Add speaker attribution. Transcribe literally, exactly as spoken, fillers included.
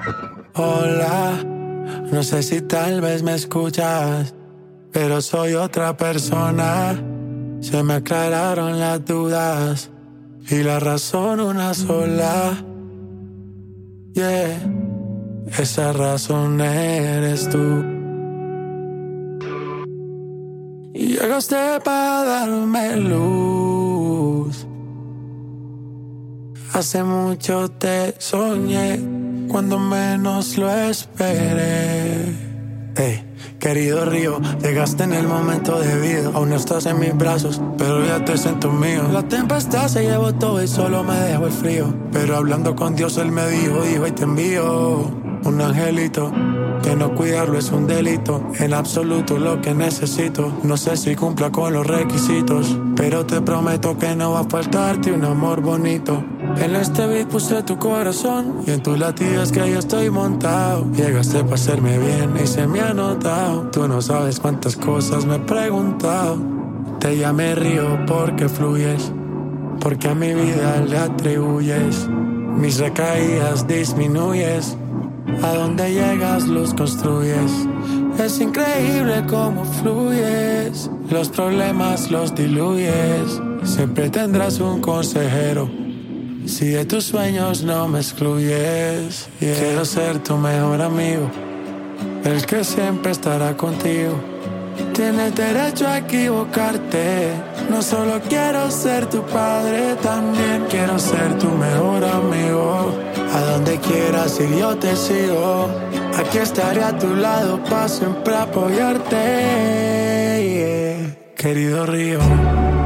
Speaker 1: Hola, no sé si tal vez me escuchas, pero soy otra persona. Se me aclararon las dudas y la razón una sola. Yeah, esa razón eres tú. Y llegaste para darme luz. Hace mucho te soñé cuando menos lo esperé. Hey, querido río, llegaste en el momento debido. Aún no estás en mis brazos, pero ya te siento mío. La tempestad se llevó todo y solo me dejó el frío. Pero hablando con Dios él me dijo, hijo, y te envío un angelito. Que no cuidarlo es un delito. En absoluto lo que necesito. No sé si cumpla con los requisitos, pero te prometo que no va a faltarte un amor bonito. En este beat puse tu corazón y en tus latidos que yo estoy montado. Llegaste para hacerme bien y se me ha notado. Tú no sabes cuántas cosas me he preguntado. Te llamé río porque fluyes, porque a mi vida le atribuyes. Mis recaídas disminuyes. A donde llegas los construyes. Es increíble cómo fluyes. Los problemas los diluyes. Siempre tendrás un consejero si de tus sueños no me excluyes. Yeah. Quiero ser tu mejor amigo, el que siempre estará contigo. Tienes derecho a equivocarte. No solo quiero ser tu padre, también quiero ser tu mejor amigo. A donde quieras ir yo te sigo. Aquí estaré a tu lado para siempre apoyarte. Yeah. Querido río.